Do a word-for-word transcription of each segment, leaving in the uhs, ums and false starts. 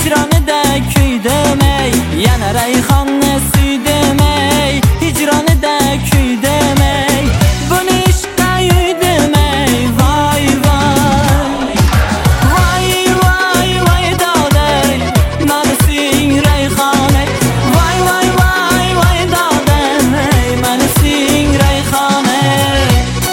hicronida kuydum ey, yana rayhonni suydum ey, hicronida kuydum ey, buni ishqa yuydum ey, voy voy voy voy voy dodey, mani sing rayhon ey, voy voy voy voy dodey, mani sing rayhon ey.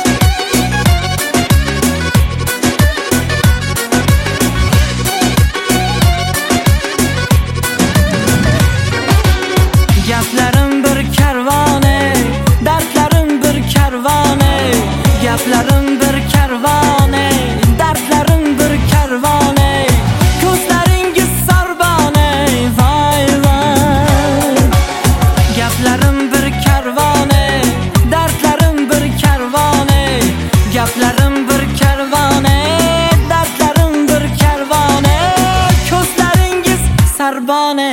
Gaplarim bir karvon ey, dardlarim bir karvon ey, gaplarim bir karvon ey, dardlarim bir karvon ey, ko'zlaringiz sorbon ey, voy voy. Gaplarim bir karvon ey, dardlarim bir karvon ey, gaplarim bir karvon ey, dardlarim bir karvon ey, ko'zlaringiz sorbon ey.